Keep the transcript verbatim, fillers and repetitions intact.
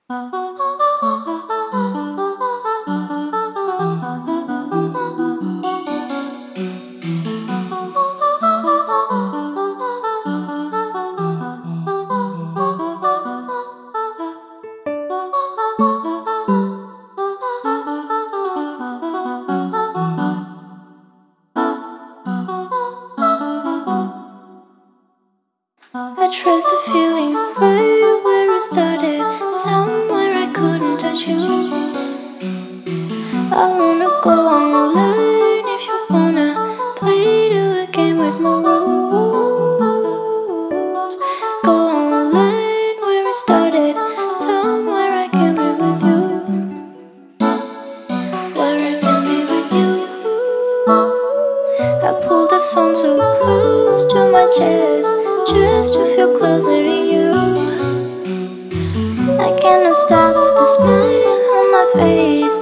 I traced the feeling right where it started, somewhere I couldn't touch you. I wanna go online if you wanna play to a game with no rules. Go online where it started, somewhere I can be with you, where I can be with you. I pulled the phone so close to my chest, just to feel closer to you. I cannot stop the smile on my face